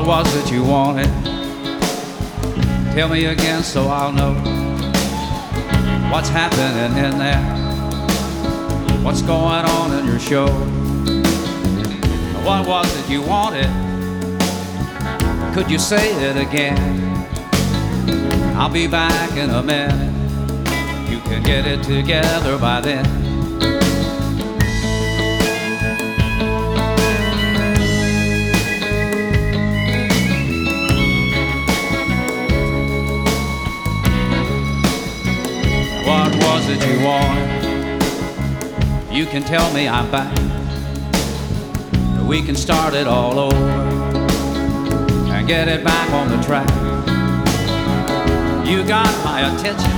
What was it you wanted? Tell me again so I'll know what's happening in there. What's going on in your show? What was it you wanted? Could you say it again? I'll be back in a minute. You can get it together by then. What was it you wanted? You can tell me I'm back. We can start it all over and get it back on the track. You got my attention.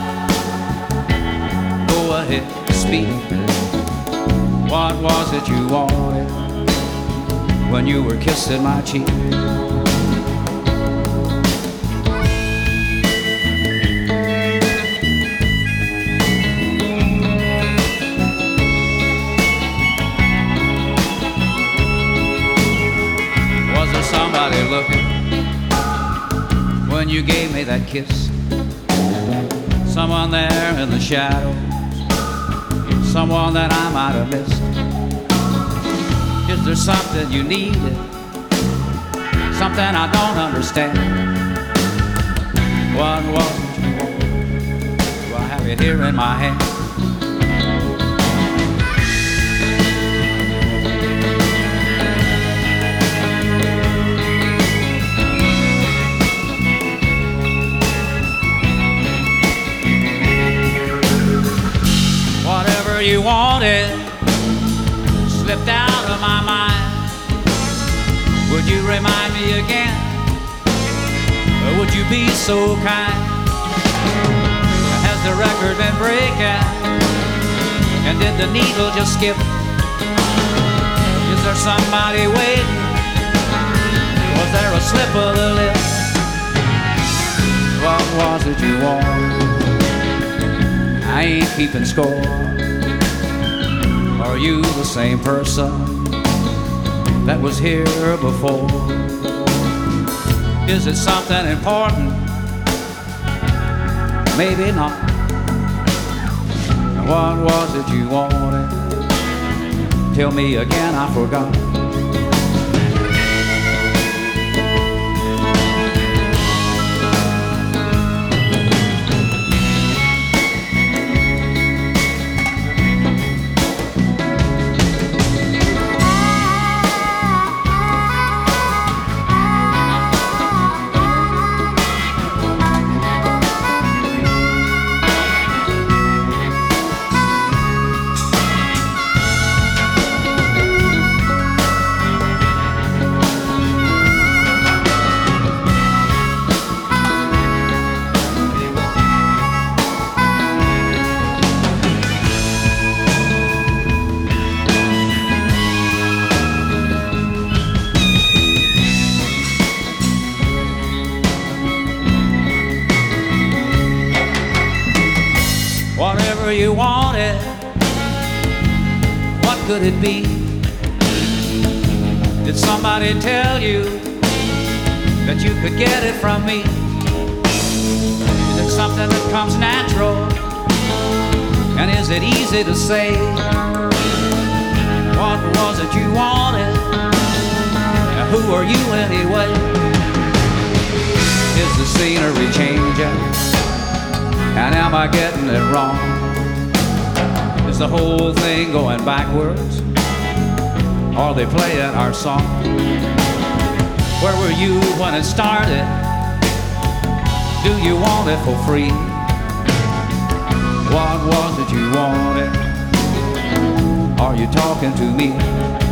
Go ahead, speak. What was it you wanted when you were kissing my cheek? Was there somebody looking when you gave me that kiss? Someone there in the shadows, someone that I might have missed. Is there something you needed, something I don't understand? What was it you wanted? Do I have it here in my hand? You wanted slipped out of my mind. Would you remind me again? Or would you be so kind? Has the record been breaking? And did the needle just skip? Is there somebody waiting? Was there a slip of the lip? What was it you wanted? I ain't keeping score. Are you the same person that was here before? Is it something important? Maybe not. What was it you wanted? Tell me again, I forgot. Whatever you wanted, what could it be? Did somebody tell you that you could get it from me? Is it something that comes natural? And is it easy to say? What was it you wanted? Now who are you anyway? Is the scenery changing? And am I getting it wrong? Is the whole thing going backwards? Are they playing our song? Where were you when it started? Do you want it for free? What was it you wanted? Are you talking to me?